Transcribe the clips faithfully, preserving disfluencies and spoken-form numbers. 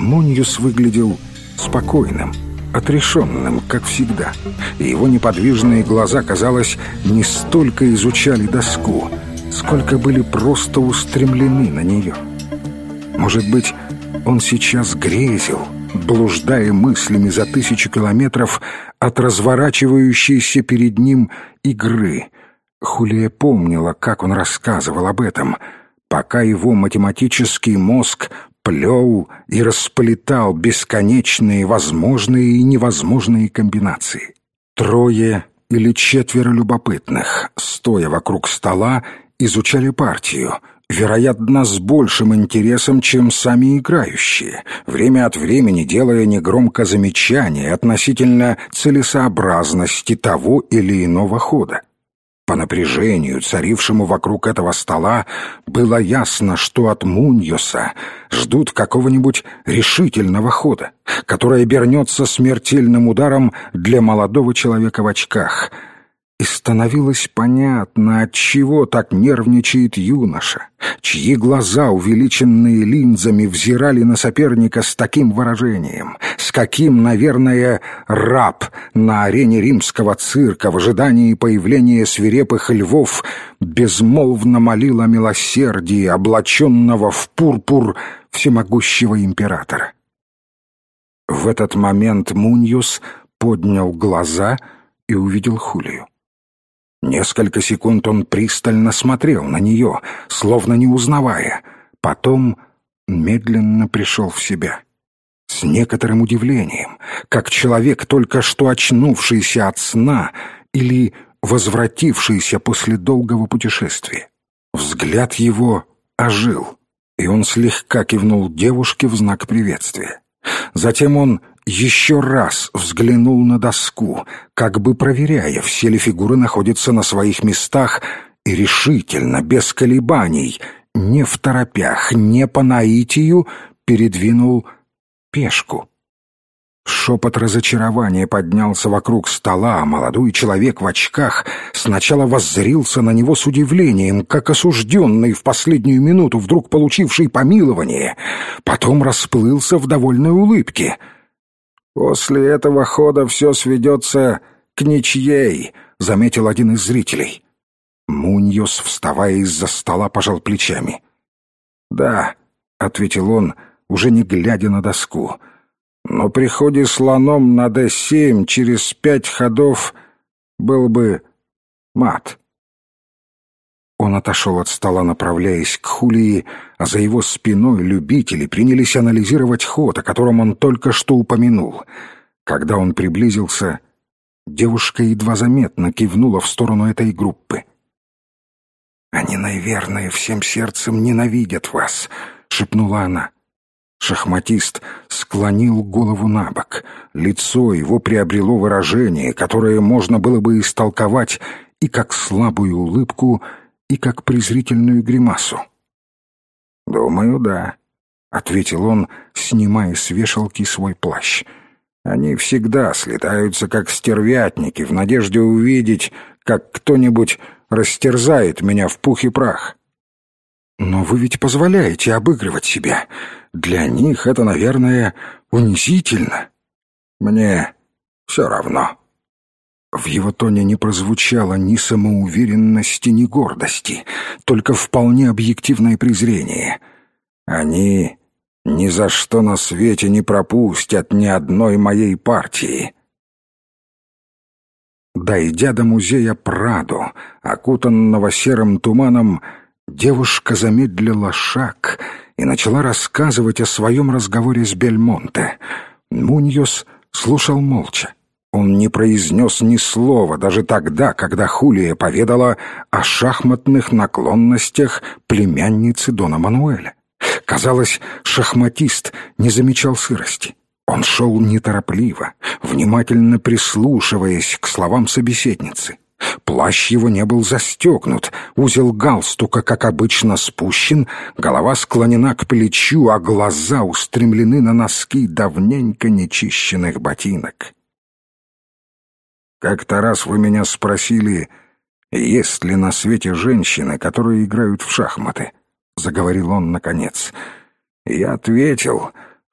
Муньюс выглядел спокойным, отрешенным, как всегда, и его неподвижные глаза, казалось, не столько изучали доску, сколько были просто устремлены на нее. Может быть, он сейчас грезил, блуждая мыслями за тысячу километров от разворачивающейся перед ним игры. Хулия помнила, как он рассказывал об этом, пока его математический мозг плел и расплетал бесконечные возможные и невозможные комбинации. Трое или четверо любопытных, стоя вокруг стола, изучали партию, вероятно, с большим интересом, чем сами играющие, время от времени делая негромко замечания относительно целесообразности того или иного хода. По напряжению, царившему вокруг этого стола, было ясно, что от Муньюса ждут какого-нибудь решительного хода, который обернется смертельным ударом для молодого человека в очках. И становилось понятно, отчего так нервничает юноша, чьи глаза, увеличенные линзами, взирали на соперника с таким выражением, с каким, наверное, раб на арене римского цирка в ожидании появления свирепых львов безмолвно молил о милосердии, облаченного в пурпур всемогущего императора. В этот момент Муньюс поднял глаза и увидел Хулию. Несколько секунд он пристально смотрел на нее, словно не узнавая. Потом медленно пришел в себя. С некоторым удивлением, как человек, только что очнувшийся от сна или возвратившийся после долгого путешествия. Взгляд его ожил, и он слегка кивнул девушке в знак приветствия. Затем он еще раз взглянул на доску, как бы проверяя, все ли фигуры находятся на своих местах, и решительно, без колебаний, не в торопях, не по наитию, передвинул пешку. Шепот разочарования поднялся вокруг стола, а молодой человек в очках сначала воззрился на него с удивлением, как осужденный в последнюю минуту, вдруг получивший помилование, потом расплылся в довольной улыбке. «После этого хода все сведется к ничьей», — заметил один из зрителей. Муньюс, вставая из-за стола, пожал плечами. «Да», — ответил он, уже не глядя на доску, — «но при ходе слоном на дэ семь через пять ходов был бы мат». Он отошел от стола, направляясь к Хулии, а за его спиной любители принялись анализировать ход, о котором он только что упомянул. Когда он приблизился, девушка едва заметно кивнула в сторону этой группы. «Они, наверное, всем сердцем ненавидят вас», — шепнула она. Шахматист склонил голову на бок. Лицо его приобрело выражение, которое можно было бы истолковать и как слабую улыбку, и как презрительную гримасу. «Думаю, да», — ответил он, снимая с вешалки свой плащ. «Они всегда слетаются, как стервятники, в надежде увидеть, как кто-нибудь растерзает меня в пух и прах». «Но вы ведь позволяете обыгрывать себя. Для них это, наверное, унизительно». «Мне все равно». В его тоне не прозвучало ни самоуверенности, ни гордости, только вполне объективное презрение. «Они ни за что на свете не пропустят ни одной моей партии». Дойдя до музея Прадо, окутанного серым туманом, девушка замедлила шаг и начала рассказывать о своем разговоре с Бельмонте. Муньюс слушал молча. Он не произнес ни слова даже тогда, когда Хулия поведала о шахматных наклонностях племянницы Дона Мануэля. Казалось, шахматист не замечал сырости. Он шел неторопливо, внимательно прислушиваясь к словам собеседницы. Плащ его не был застегнут, узел галстука, как обычно, спущен, голова склонена к плечу, а глаза устремлены на носки давненько нечищенных ботинок. «Как-то раз вы меня спросили, есть ли на свете женщины, которые играют в шахматы?» — заговорил он наконец. «Я ответил,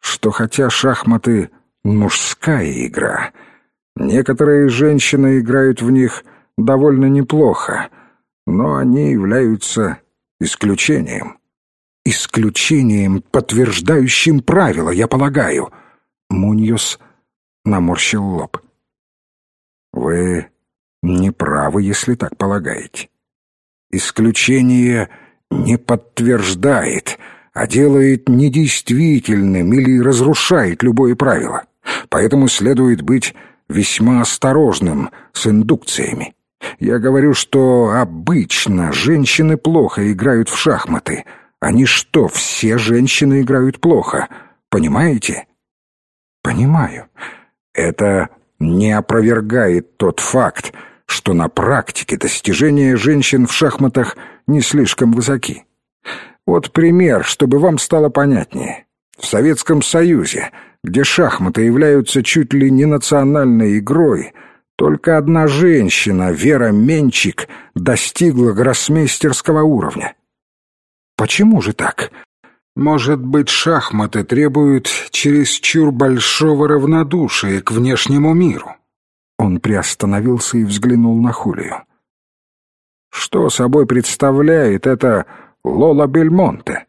что хотя шахматы — мужская игра, некоторые женщины играют в них довольно неплохо, но они являются исключением. Исключением, подтверждающим правило, я полагаю. Муньос наморщил лоб. Вы не правы, если так полагаете. Исключение не подтверждает, а делает недействительным или разрушает любое правило. Поэтому следует быть весьма осторожным с индукциями. Я говорю, что обычно женщины плохо играют в шахматы. Они что, все женщины играют плохо? Понимаете? Понимаю. Это не опровергает тот факт, что на практике достижения женщин в шахматах не слишком высоки. Вот пример, чтобы вам стало понятнее. В Советском Союзе, где шахматы являются чуть ли не национальной игрой, только одна женщина, Вера Менчик, достигла гроссмейстерского уровня. Почему же так? Может быть, шахматы требуют чересчур большого равнодушия к внешнему миру? Он приостановился и взглянул на Хулию. Что собой представляет это Лола Бельмонте?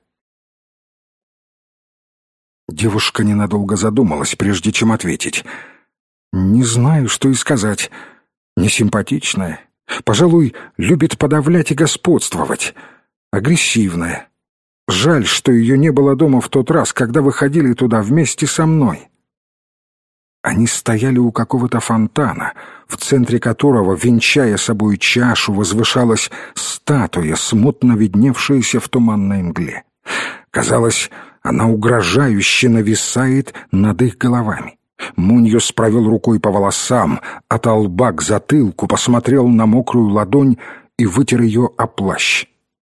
Девушка ненадолго задумалась, прежде чем ответить. Не знаю, что и сказать. Несимпатичная. Пожалуй, любит подавлять и господствовать. Агрессивная. Жаль, что ее не было дома в тот раз, когда вы ходили туда вместе со мной. Они стояли у какого-то фонтана, в центре которого, венчая собой чашу, возвышалась статуя, смутно видневшаяся в туманной мгле. Казалось, она угрожающе нависает над их головами. Муньос провел рукой по волосам, от лба к затылку, посмотрел на мокрую ладонь и вытер ее о плащ.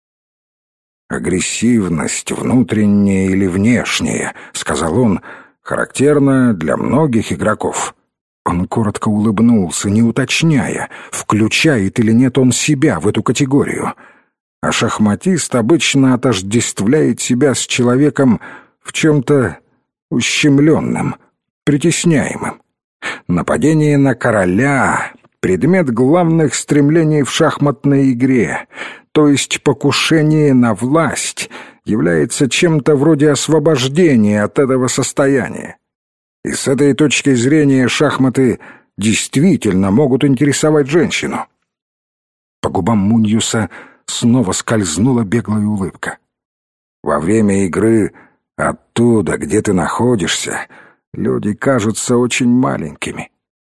«Агрессивность, внутренняя или внешняя, — сказал он, — характерна для многих игроков». Он коротко улыбнулся, не уточняя, включает или нет он себя в эту категорию. А шахматист обычно отождествляет себя с человеком в чем-то ущемленным, притесняемым. Нападение на короля — предмет главных стремлений в шахматной игре, то есть покушение на власть является чем-то вроде освобождения от этого состояния. И с этой точки зрения шахматы действительно могут интересовать женщину. По губам Муньюса снова скользнула беглая улыбка. Во время игры оттуда, где ты находишься, люди кажутся очень маленькими.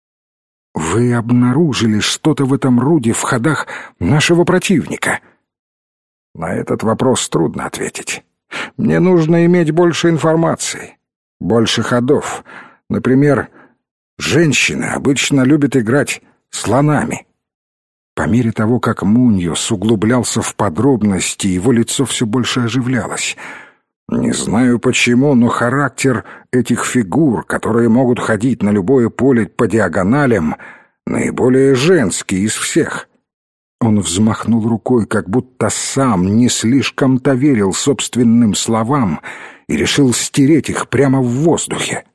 Вы обнаружили что-то в этом роде в ходах нашего противника? На этот вопрос трудно ответить. Мне нужно иметь больше информации, больше ходов. Например, женщины обычно любят играть слонами. По мере того, как Муньос углублялся в подробности, его лицо все больше оживлялось. Не знаю почему, но характер этих фигур, которые могут ходить на любое поле по диагоналям, наиболее женский из всех. Он взмахнул рукой, как будто сам не слишком-то верил собственным словам и решил стереть их прямо в воздухе.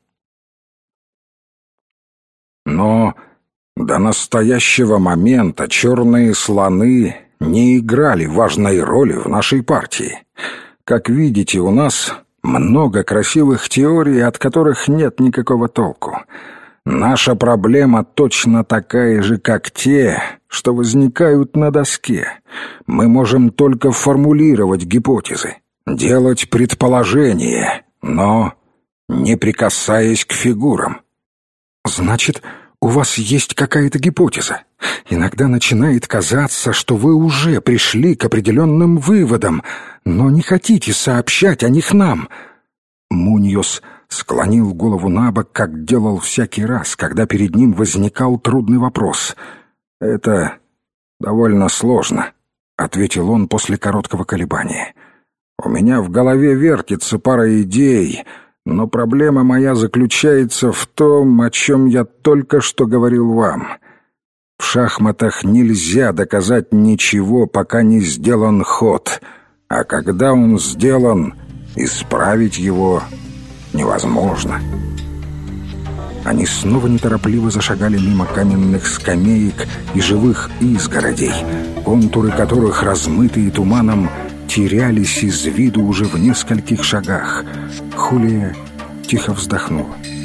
Но до настоящего момента черные слоны не играли важной роли в нашей партии. Как видите, у нас много красивых теорий, от которых нет никакого толку. Наша проблема точно такая же, как те, что возникают на доске. Мы можем только формулировать гипотезы, делать предположения, но не прикасаясь к фигурам. Значит, у вас есть какая-то гипотеза. Иногда начинает казаться, что вы уже пришли к определенным выводам, но не хотите сообщать о них нам. Муньос склонил голову набок, как делал всякий раз, когда перед ним возникал трудный вопрос. «Это довольно сложно», — ответил он после короткого колебания. «У меня в голове вертится пара идей, но проблема моя заключается в том, о чем я только что говорил вам. В шахматах нельзя доказать ничего, пока не сделан ход, а когда он сделан, исправить его невозможно. Они снова неторопливо зашагали мимо каменных скамеек и живых изгородей, контуры которых, размытые туманом, терялись из виду уже в нескольких шагах. Хулия тихо вздохнула.